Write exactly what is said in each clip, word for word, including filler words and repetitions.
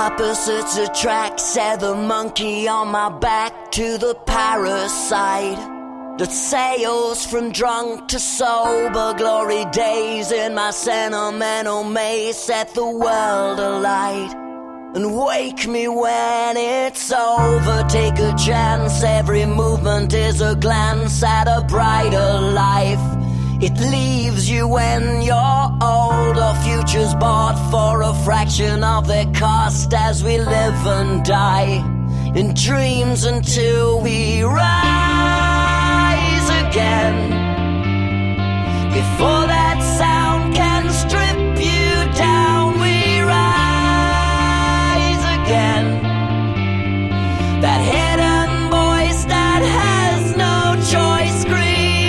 Opposites attract, said the monkey on my back, to the parasite that sails from drunk to sober. Glory days in my sentimental maze, set the world alight and wake me when it's over. Take a chance, every movement is a glance at a brighter life. It leaves you when you're old. Our future's bought for a fraction of their cost, as we live and die in dreams until we rise again. Before that sound can strip you down, we rise again. That hidden voice that has no choice screams.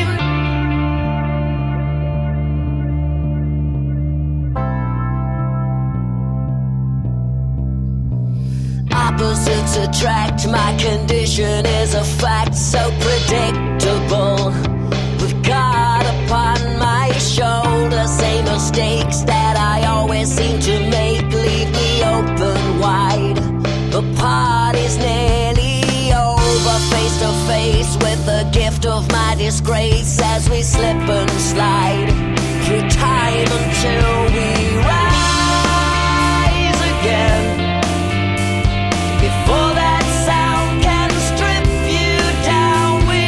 Opposites attract, my condition is a fact so predictable. With God upon my shoulder, same mistakes that I always seem to make leave me open wide. The party's nearly over, face to face with the gift of my disgrace, as we slip and slide through time until we rise again. Before that sound can strip you down, we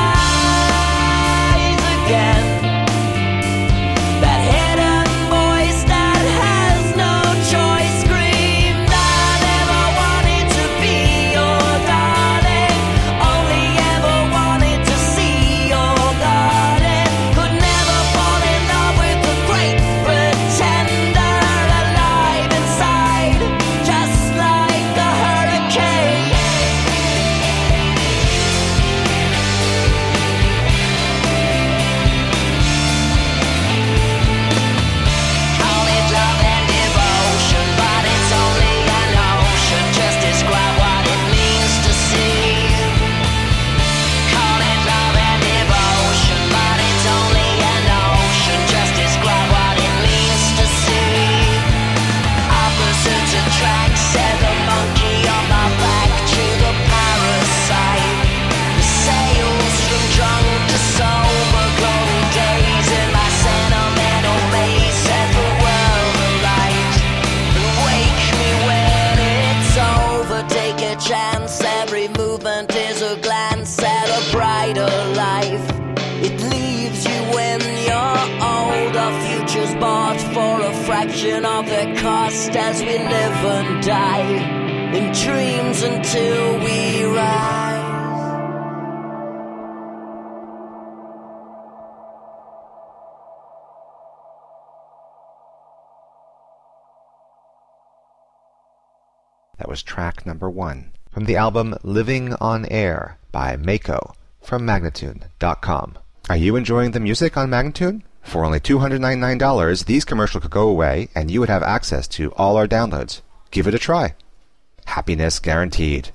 rise again. That hidden voice that has no choice screamed, I never wanted to be your darling, only ever wanted to see your garden. Could never fall in love with the great pretender, alive inside, just like the hurricane. Call it love and devotion, but it's only an ocean. Just describe what it means to see. Call it love and devotion, but it's only an ocean. Just describe what it means to see. Opposites attract, said the monkey on my back, to the parasite that sails from drunk to sober. Glory days in my sentimental maze, set the world alight and wake me when it's over. Take a chance, every movement is a glance at a brighter life. It leaves you when you're old. Our future's bought for a fraction of their cost, as we live and die in dreams until we rise. That was track number one from the album Living on Air by Mako from Magnatune dot com. Are you enjoying the music on Magnatune? For only two hundred ninety-nine dollars, these commercials could go away and you would have access to all our downloads. Give it a try. Happiness guaranteed.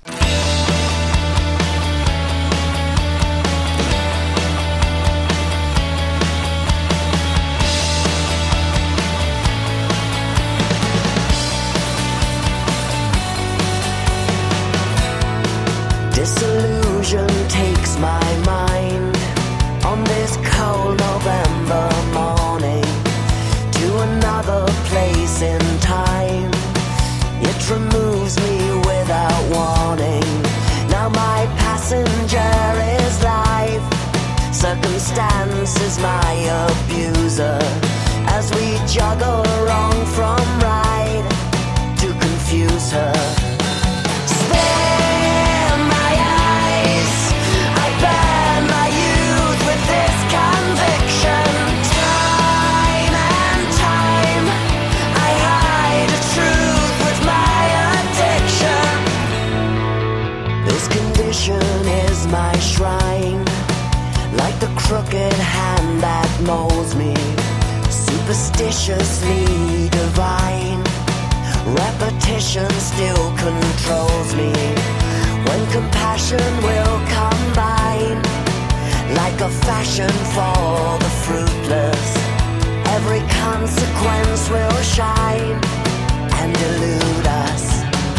Disillusion takes my mind on this cold November morning to another place in time. It removes me without warning. Now my passenger is life, circumstance is my abuser, as we juggle wrong from right to confuse her. Is my shrine, like the crooked hand that molds me, superstitiously divine. Repetition still controls me, when compassion will combine, like a fashion for the fruitless. Every consequence will shine and elude us.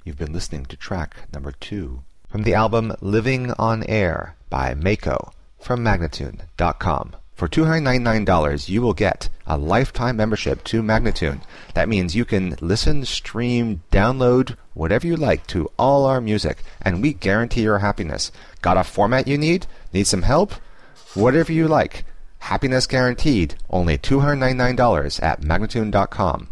You've been listening to track number two from the album Living on Air by Mako from Magnatune dot com. For two hundred ninety-nine dollars, you will get a lifetime membership to Magnatune. That means you can listen, stream, download, whatever you like to all our music, and we guarantee your happiness. Got a format you need? Need some help? Whatever you like. Happiness guaranteed. Only two hundred ninety-nine dollars at Magnatune dot com.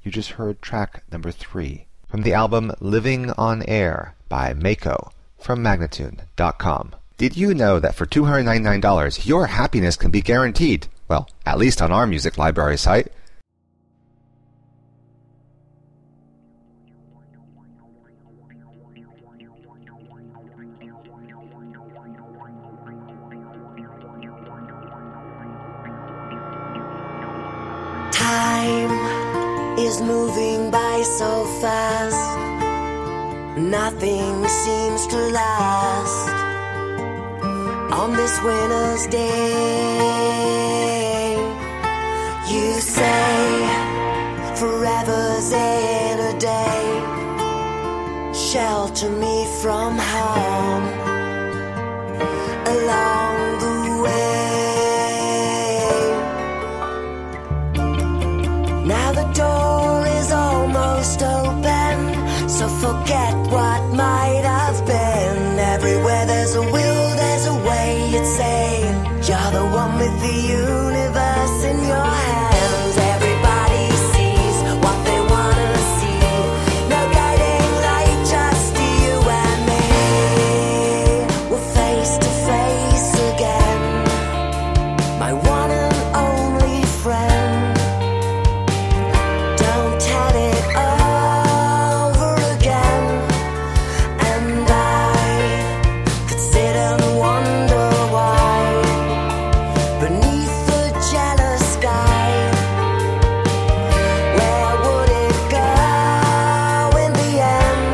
You just heard track number three from the album Living on Air by Mako from Magnatune dot com. Did you know that for two hundred ninety-nine dollars your happiness can be guaranteed? Well, at least on our music library site. Time is moving by so fast, nothing seems to last. On this winter's day, you say forever's in a day. Shelter me from harm along the way. Now the door is almost open, so forget what might have been. Everywhere there's a will, there's a way, you'd say. You're the one with the universe in your hands. Everybody sees what they wanna see. No guiding light, just you and me. We're face to face again, my one and only friend. Don't tell it over again, and I could sit and wonder why beneath the jealous sky, where would it go in the end?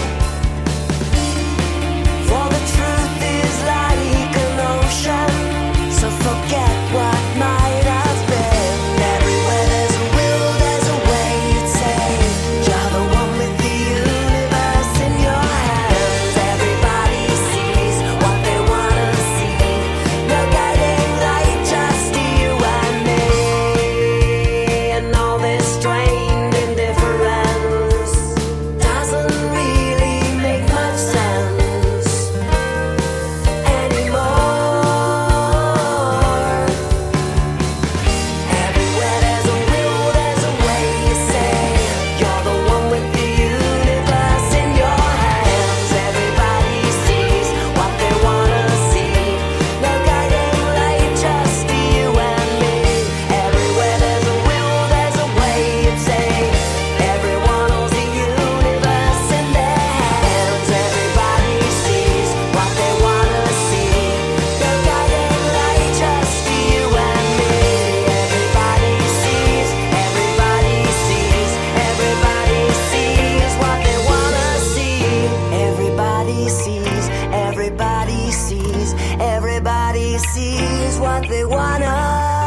For the truth is like an ocean, so forget what might have been. Everywhere there's a will, there's a way, you'd say. You're the one with the universe in your hands. Everybody sees what they wanna see. No guiding light, just you and me. And all this strained indifference doesn't really make much sense anymore. Everywhere there's a will, there's a way, you say. You're the one with the universe in your hands. Everybody sees what they wanna see. No guiding light, just you and me. Everywhere there's a will, there's a way, you'd say. Everyone holds the universe in their hands. Everybody sees what they wanna see. No guiding light, just you and me. Everybody sees, everybody sees, everybody sees what they wanna see. Everybody sees, everybody sees, everybody sees what they wanna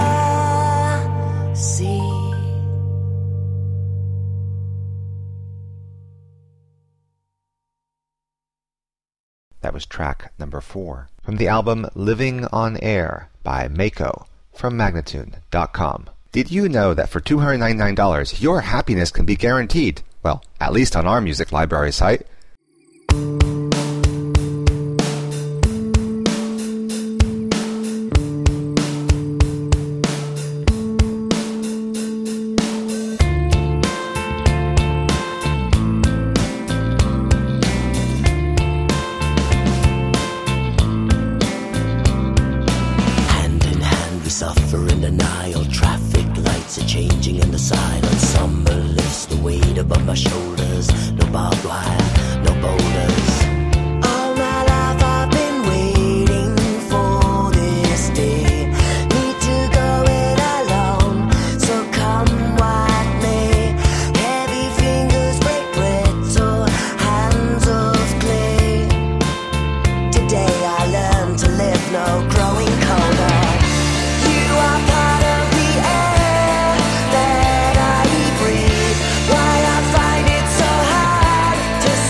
see. That was track number four from the album Living on Air by Mako from Magnatune dot com. Did you know that for two hundred ninety-nine dollars your happiness can be guaranteed? Well, at least on our music library site. Hand in hand we suffer in denial. Traffic lights are changing in the silence. Summer lifts the weight above my shoulders. No barbed wire, no boulders. All my life I've been waiting for this day. Need to go it alone, so come what may. Heavy fingers break brittle hands of clay. Today I learned to live, no growing colder. You are part of the air that I breathe. Why I find it so hard to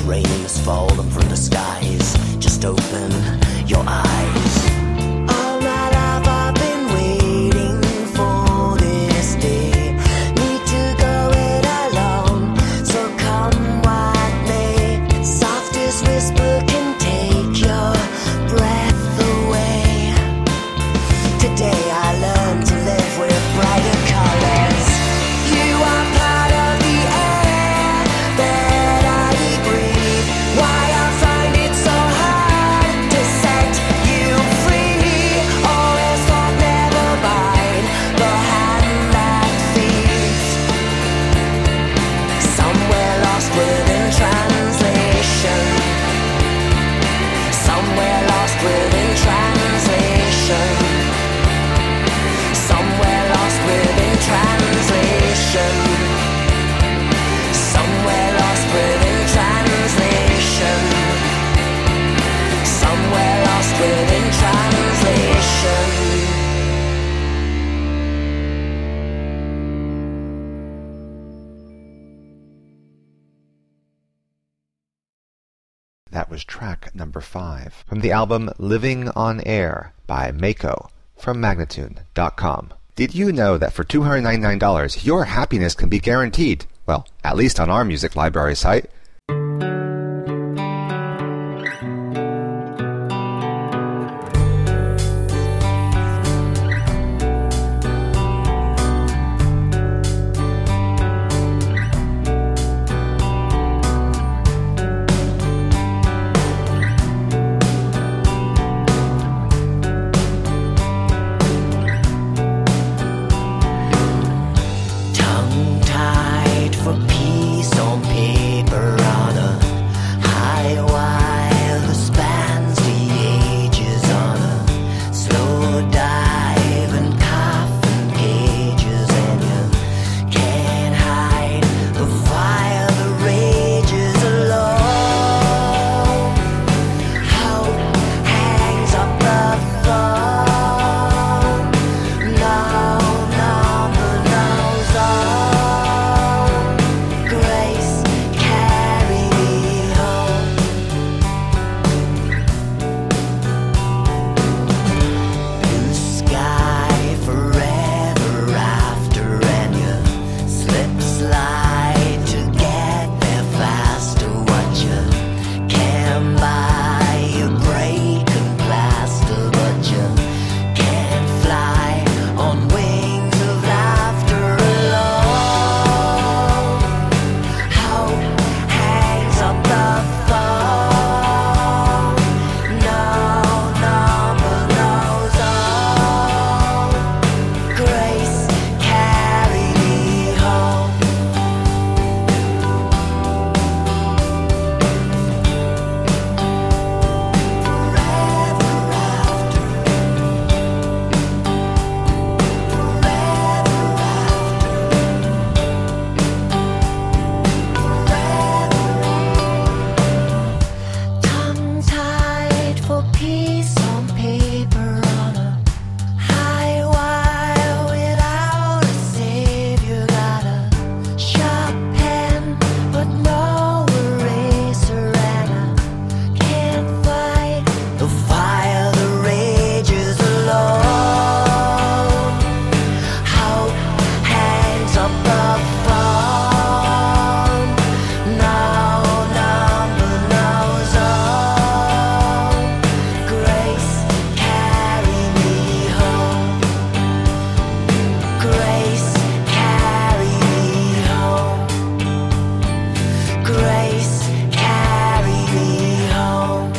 raining has fallen from the skies. Just open your eyes. All my life I've been waiting for this day. Need to go it alone, so come with me. Softest whisper can take your breath away. Today I learned to live with brighter colors. You are part of the air that I breathe. Why I find it so hard to set you free. Always thought never bite the hand that feeds. Somewhere lost within translation. Somewhere lost within translation. Somewhere lost within translation. Somewhere lost within translation. Somewhere lost within translation. That was track number five from the album Living on Air by Mako from Magnatune dot com. Did you know that for two hundred ninety-nine dollars your happiness can be guaranteed? Well, at least on our music library site. Tongue-tied for peace on paper on a high wire that spans the ages on a slow dive and coffin pages, and you can't hide the fire that rages alone. Hope hangs up the phone. No number knows all. Grace, carry me home. Blue sky forever after, and you slip slide to get there faster. What you can buy, you break and plaster, but you can't fly on wings of laughter alone. Hope hangs up the phone. No number knows all. Grace, carry me home. Forever after. Forever after. Tongue-tied for peace on paper on a high wire without a savior. Got a sharp pen but no eraser, and I can't fight the fire that rages alone. Hope hangs up the phone. No number knows all. Grace, carry me home. Grace, carry me home. Grace, carry me home.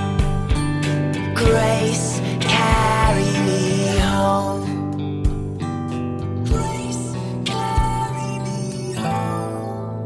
Grace, carry me home. Grace, carry me home.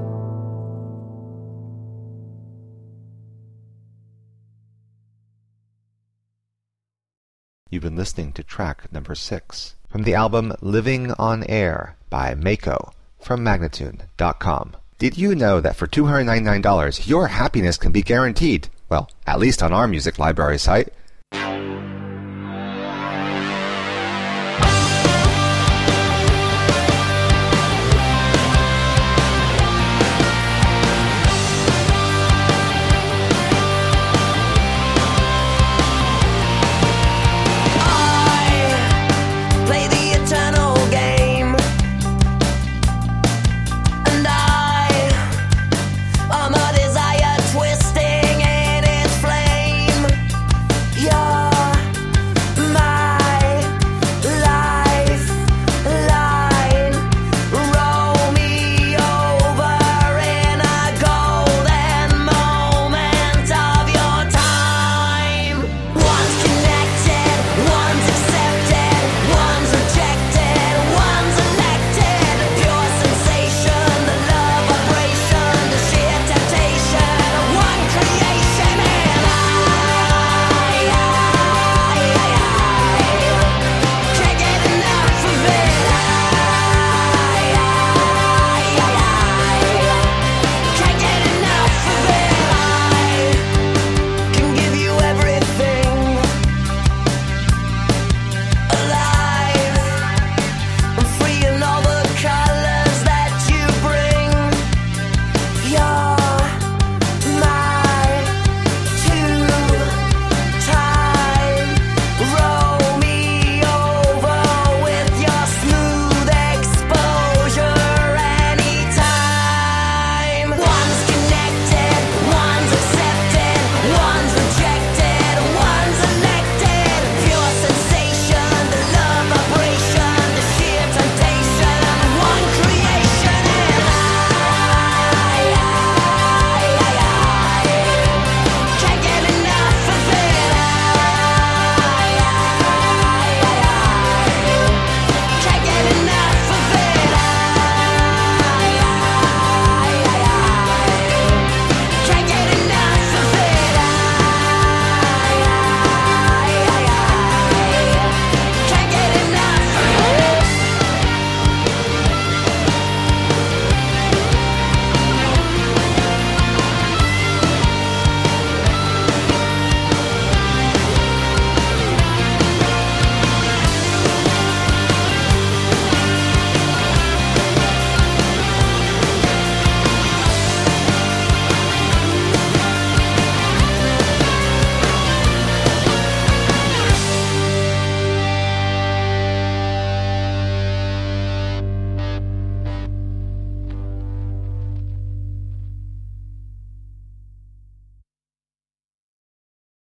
You've been listening to track number six from the album Living on Air by Mako from Magnatune dot com. Did you know that for two hundred ninety-nine dollars your happiness can be guaranteed? Well, at least on our music library site.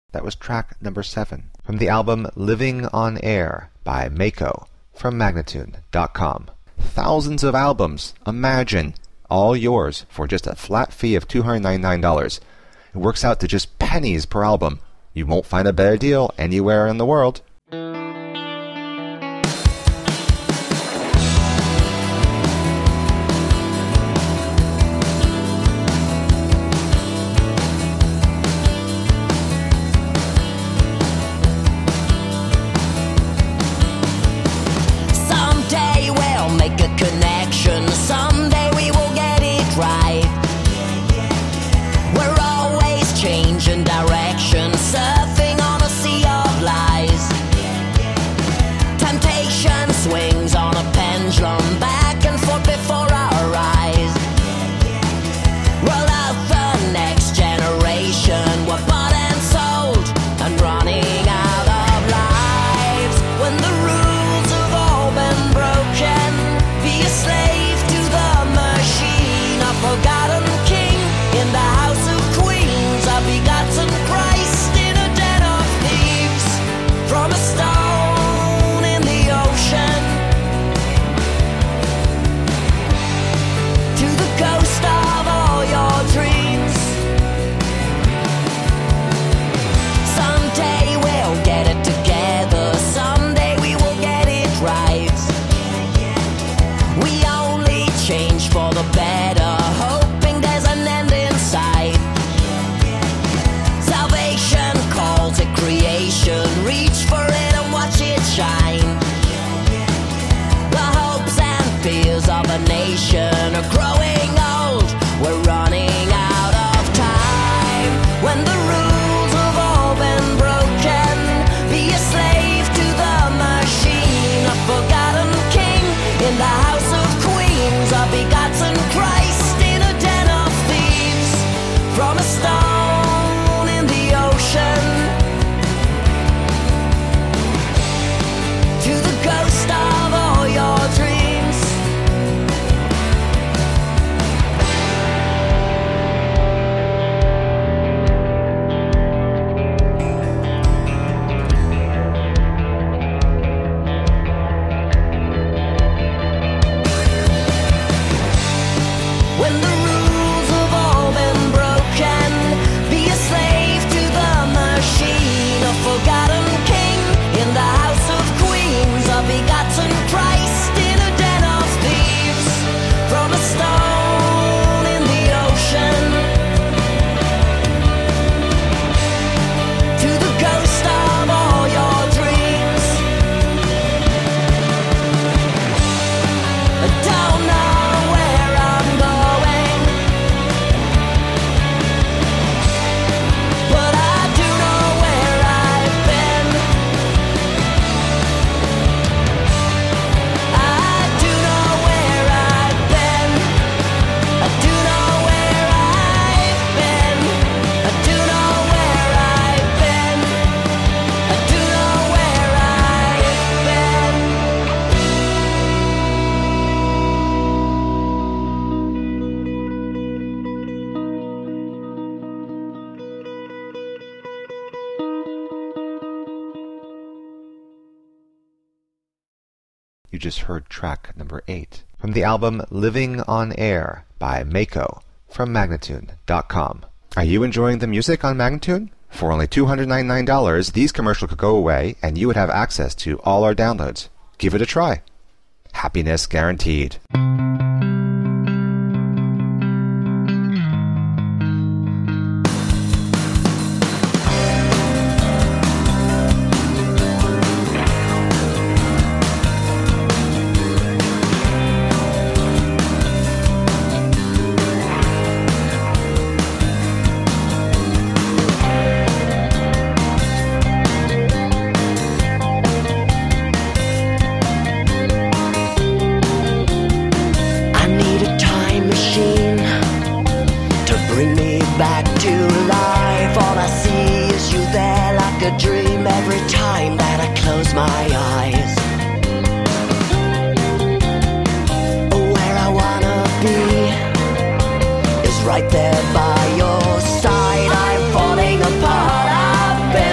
That was track number seven from the album Living on Air by Mako from Magnatune dot com. Thousands of albums, imagine, all yours for just a flat fee of two hundred ninety-nine dollars. It works out to just pennies per album. You won't find a better deal anywhere in the world. You just heard track number eight from the album Living on Air by Mako from Magnatune dot com. Are you enjoying the music on Magnatune? For only two hundred ninety-nine dollars, these commercials could go away and you would have access to all our downloads. Give it a try. Happiness guaranteed. Right there by your side, I'm falling apart. I've been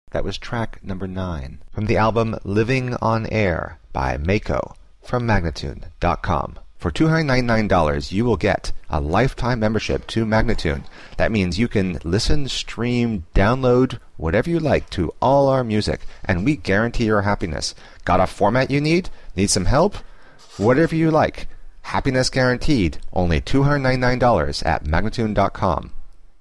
That was track number nine from the album Living on Air by Mako from Magnatune dot com. For two hundred ninety-nine dollars, you will get a lifetime membership to Magnatune. That means you can listen, stream, download, whatever you like to all our music, and we guarantee your happiness. Got a format you need? Need some help? Whatever you like. Happiness guaranteed. Only two hundred ninety-nine dollars at Magnatune dot com.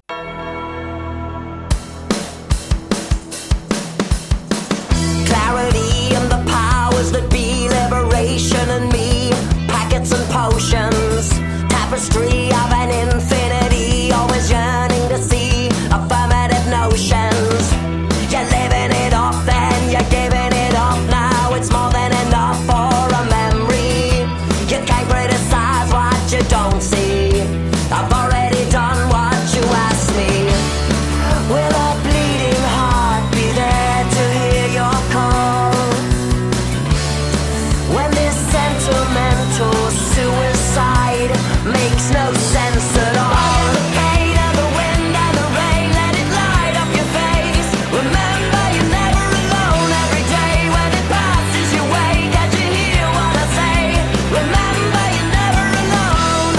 Clarity and the powers that be, liberation and me, packets and potions, tapestry of an infinity, always yearning to see affirmative notions. You're living it up, then you're giving it up. Now it's more than enough for a memory. You can't criticize what you don't see. I've already done what you asked me. Will a bleeding heart be there to hear your call? When this sentimental suicide makes no sense at all. The pain and the wind and the rain, let it light up your face. Remember you're never alone. Every day when it passes your way, can't you hear what I say? Remember you're never alone.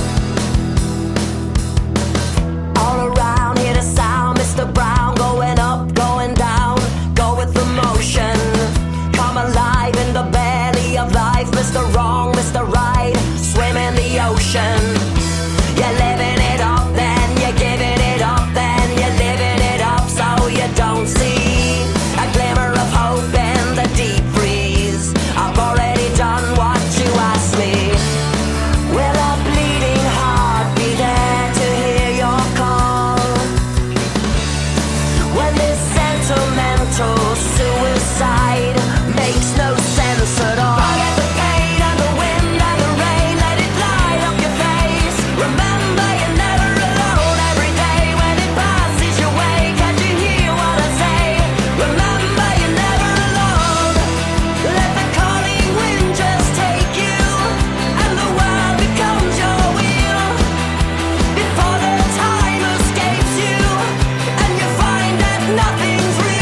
All around hear the sound, Mister Brown, going up, going down. Go with the motion, come alive in the belly of life. Mister Wrong, Mister Right, swim in the ocean. You're living it up, then you're giving it up, then you're living it up, so you don't see a glimmer of hope in the deep freeze. I've already done what you asked me. Will a bleeding heart be there to hear your call? When this sentimental suicide makes no sense at all. Forget the pain and the wind and the rain, let it light up your face. Remember you're never alone. Every day when it passes your way, can't you hear what I say? Remember you're never alone. Let the calling wind just take you, and the world becomes your wheel. Before the time escapes you, and you find that nothing's real.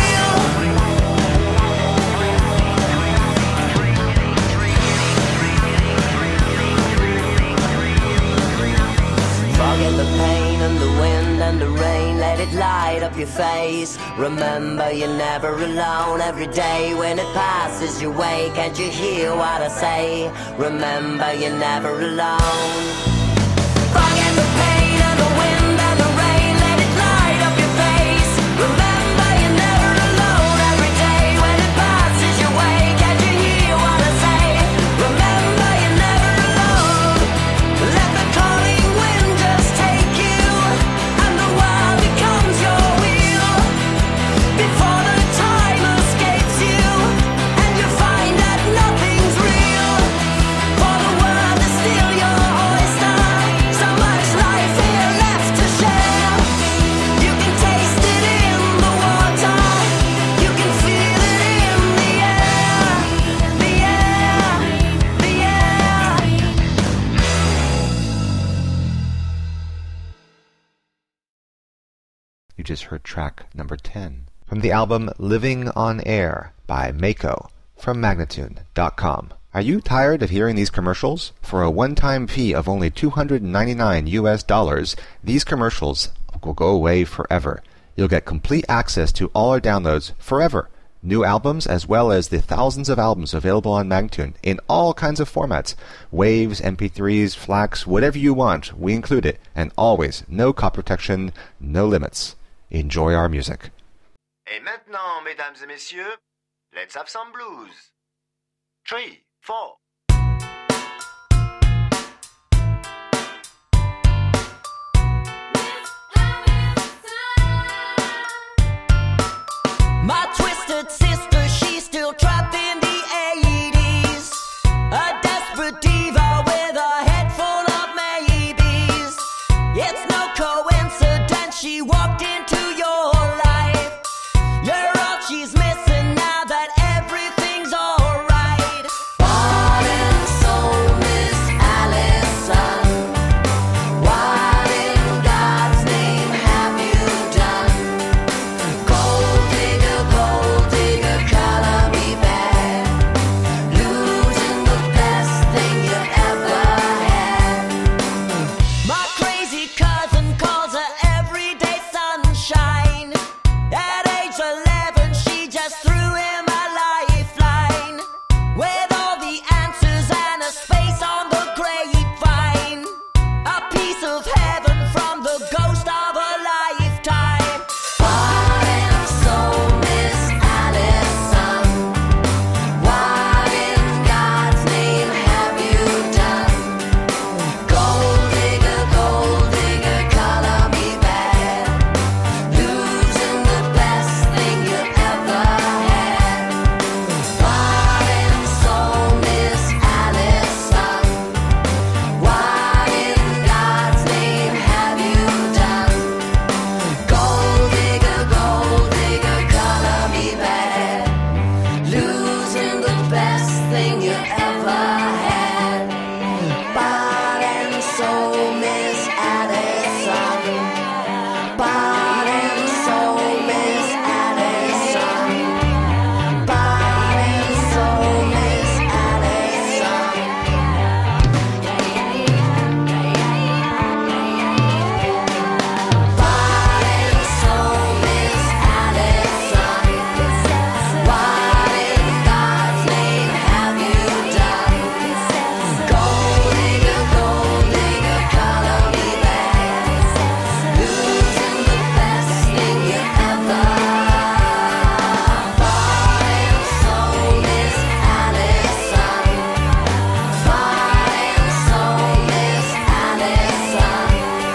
Forget the pain and the wind and the rain, let it light up your face. Remember you're never alone. Every day when it passes your way, can't you hear what I say? Remember you're never alone. Forget the pain and the wind and the rain, let it light up your face. Remember you're never alone. Every day when it passes your way, can't you hear what I say? Remember you're never alone. Let the calling wind just take you, and the world becomes your wheel. Before the time escapes you, and you find that nothing's real. For the world is still your oyster. So much life here left to share. You can taste it in the water. You can feel it in the air. The air, the air. You just heard track number ten from the album Living on Air by Mako from Magnatune dot com. Are you tired of hearing these commercials? For a one-time fee of only two hundred ninety-nine U S dollars, these commercials will go away forever. You'll get complete access to all our downloads forever. New albums as well as the thousands of albums available on Magnatune in all kinds of formats. Waves, M P threes, FLACs, whatever you want, we include it. And always, no copy protection, no limits. Enjoy our music. Et maintenant, mesdames et messieurs, let's have some blues. Three, four. My twisted sister, she's still trapped in the eighties. A desperate diva with a head full of maybes. It's no coincidence she walked into your life. You're all she's missing now that everything's alright. Bought and sold Miss Allison. What in God's name have you done? Gold digger, gold just threw him a lifeline with all the answers and a space on the grapevine. A piece of heaven from the ghost of a lifetime. Heart and soul, Miss Allison. What in God's name have you done? Gold digger, gold digger, color me bad. Losing the best thing you ever had. Heart and soul, Miss Allison. What in God's name have you done? Gold digger, gold digger, color me bad. Losing the best thing you ever had. Bought and sold, Miss Allison. Bought and sold, Miss Allison. Bought and sold, Miss Allison. Bought and sold, Miss Allison. What in God's name have you done? Gold digger, gold digger, color me bad. Losing the best thing you ever. Bought and sold, Miss Allison. Bought and sold, Miss Allison.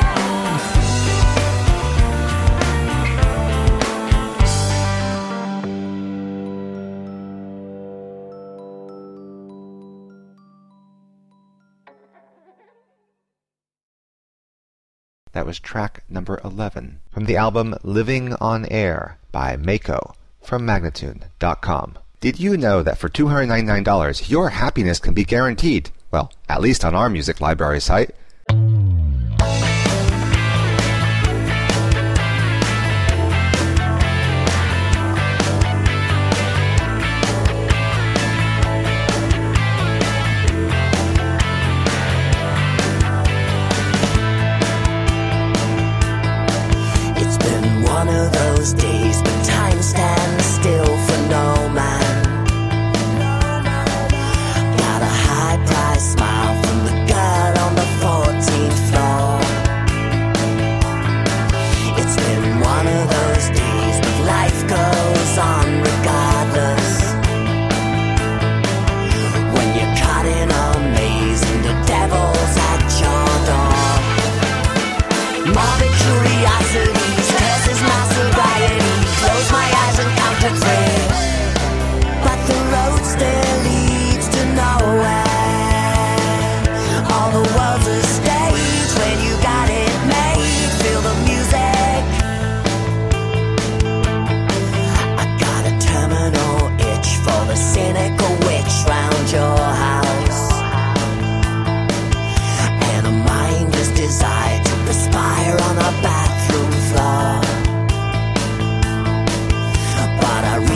That was track number eleven from the album Living on Air by Mako from Magnatune dot com. Did you know that for two hundred ninety-nine dollars your happiness can be guaranteed? Well, at least on our music library site. It's been one of those days, but time stands still for no man. Got a high-priced smile from the girl on the fourteenth floor. It's been one of those days, but life goes on regardless. When you're caught in a maze and the devil's at your door. Morbid curiosities, curses my sobriety. Close my eyes and count to three. But the road still leads to nowhere. All the world's a stage when you got it made. Feel the music. I got a terminal itch for the cynical witch round your house. And a mindless desire to perspire on a bathroom floor. But I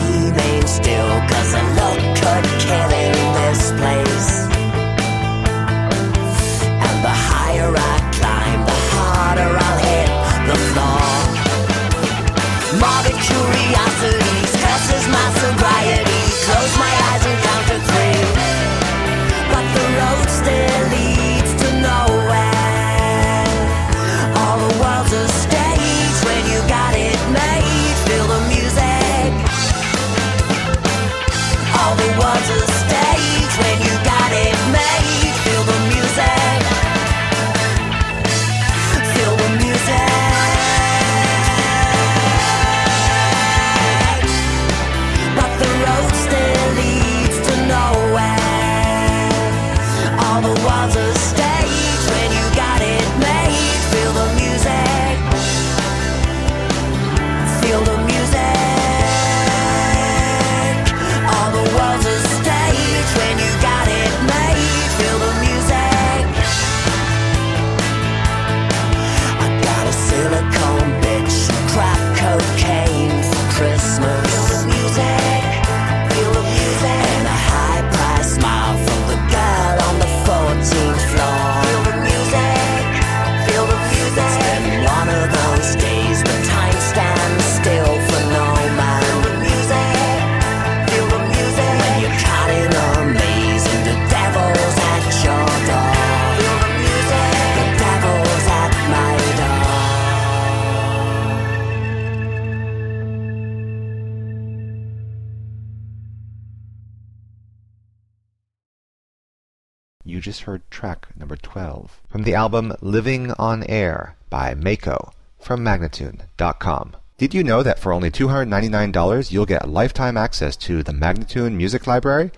You just heard track number twelve from the album Living on Air by Mako from Magnatune dot com. Did you know that for only two hundred ninety-nine dollars you'll get lifetime access to the Magnatune Music Library?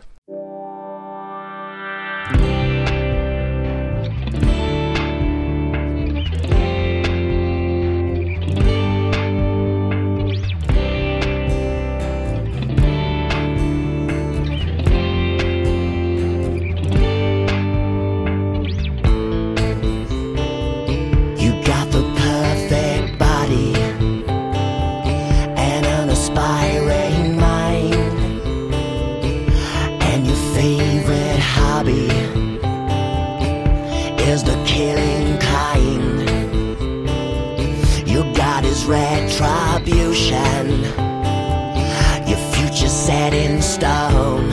Retribution, your future set in stone,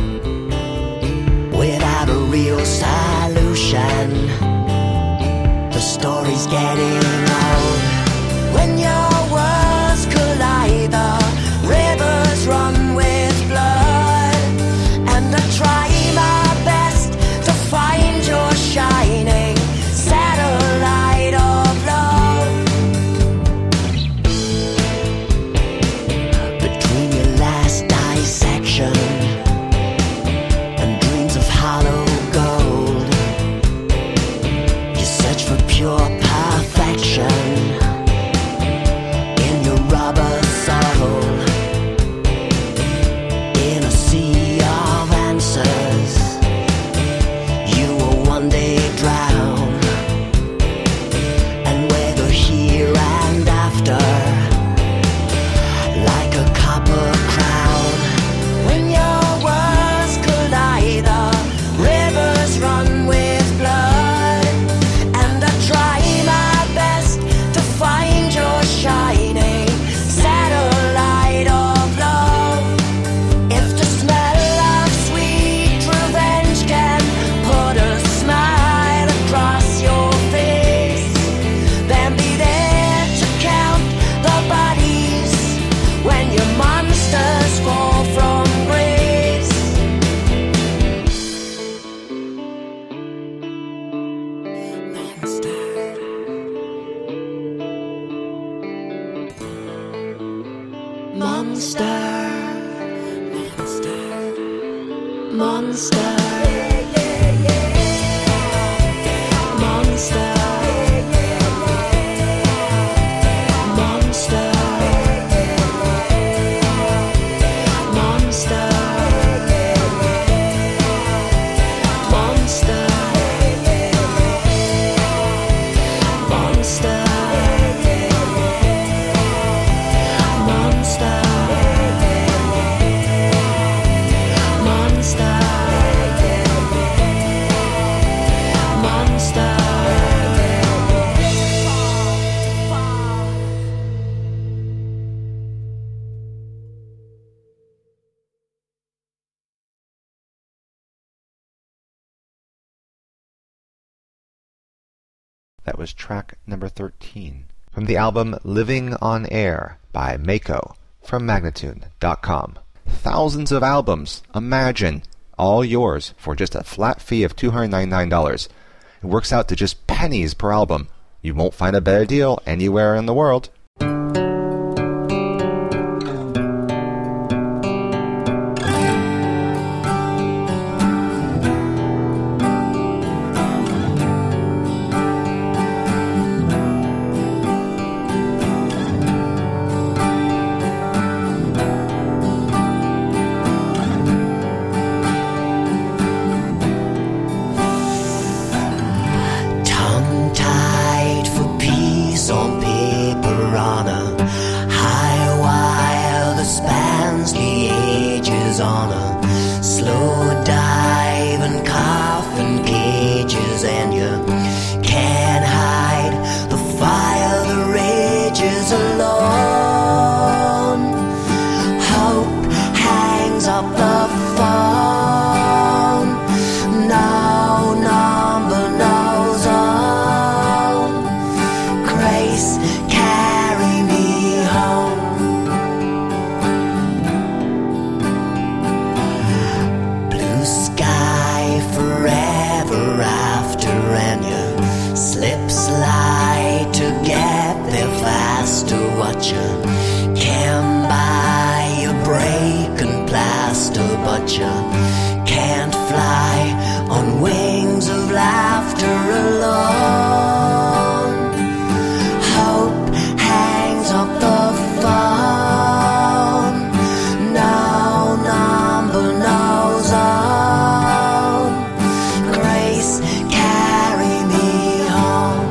without a real solution. The story's getting old. When your worlds collide, the rivers run with blood, and I try my best to find your shining satellite of love. And dreams of hollow gold, you search for pure perfection in your rubber soul. In a sea of answers, you will one day drown, and whether here and after, like a copper crown. When your worlds collide, the rivers run with blood, and I try my best to find your shining satellite of love. If the smell of sweet revenge can put a smile across your face, then be there to count the bodies when your monsters fall from grace. Monster, monster, monster, monster, monster, monster. Monster, monster, monster, That was track number thirteen from the album Living on Air by Mako from Magnatune dot com. Thousands of albums, imagine, all yours for just a flat fee of two hundred ninety-nine dollars. It works out to just pennies per album. You won't find a better deal anywhere in the world. adventure. Can't fly on wings of laughter alone. Hope hangs up the phone. No number knows own. Grace, carry me home.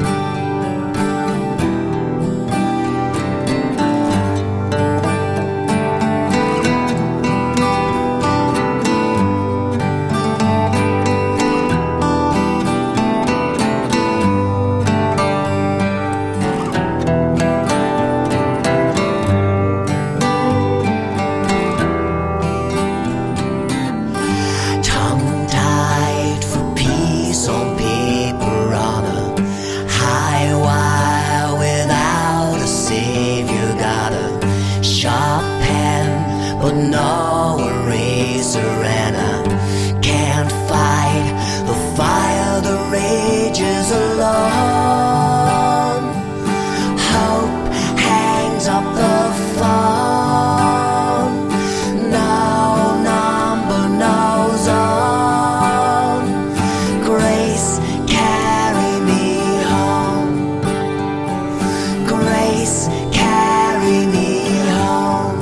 Tongue-tied for peace on paper on a high wire without a savior. Got a sharp pen but no eraser, and I can't fight the fire that rages alone. Hope hangs up the phone. No number knows own. Grace, carry me home. Grace, carry me home.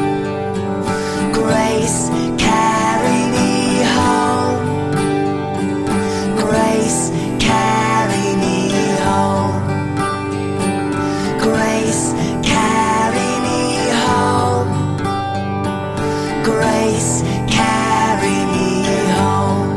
Grace, carry me home. Grace, carry me home. Grace, carry me home. Grace, carry me home.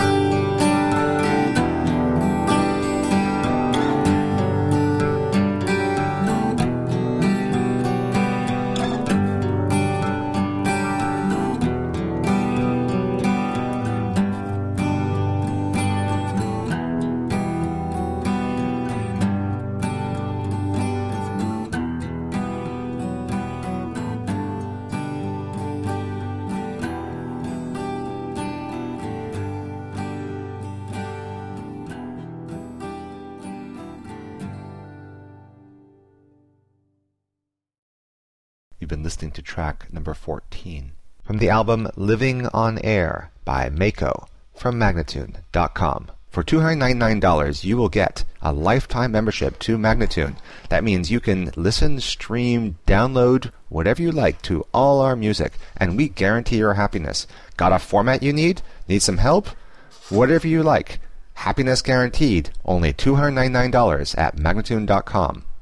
You've been listening to track number fourteen from the album Living on Air by Mako from Magnatune dot com. For two hundred ninety-nine dollars, you will get a lifetime membership to Magnatune. That means you can listen, stream, download, whatever you like to all our music, and we guarantee your happiness. Got a format you need? Need some help? Whatever you like. Happiness guaranteed. Only two hundred ninety-nine dollars at Magnatune dot com.